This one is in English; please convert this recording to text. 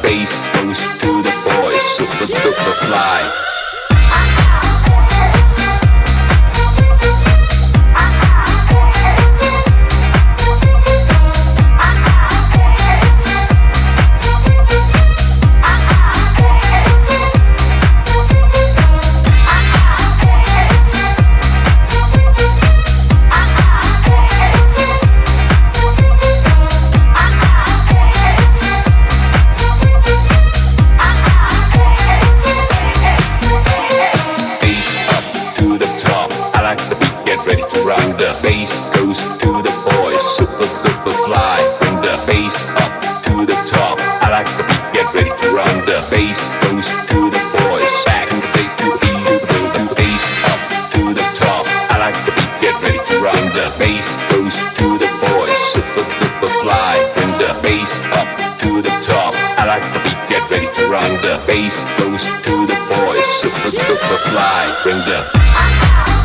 bass goes to the boys, super duper fly. Bass goes to the boys, super duper fly. Bring the bass up to the top. I like the beat, get ready to run. The bass goes to the boys, back to the bass to the beat, to the bass up to the top. I like the beat, get ready to run. The bass goes to the boys, super duper fly. Bring the bass up to the top. I like the beat, get ready to run. The bass goes to the boys, super duper fly. Bring the